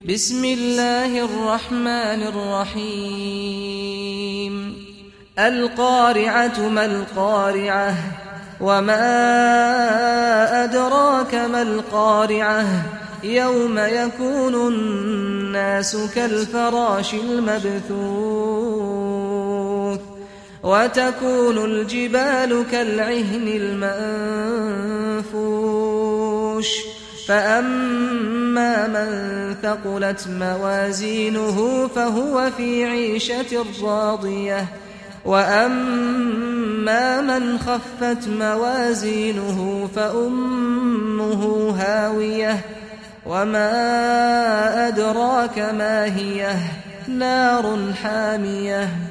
بسم الله الرحمن الرحيم القارعة ما القارعة وما أدراك ما القارعة يوم يكون الناس كالفراش المبثوث وتكون الجبال كالعهن المنفوش فأما من ثقلت موازينه فهو في عيشة راضية وأما من خفت موازينه فأمه هاوية وما أدراك ما هي نار حامية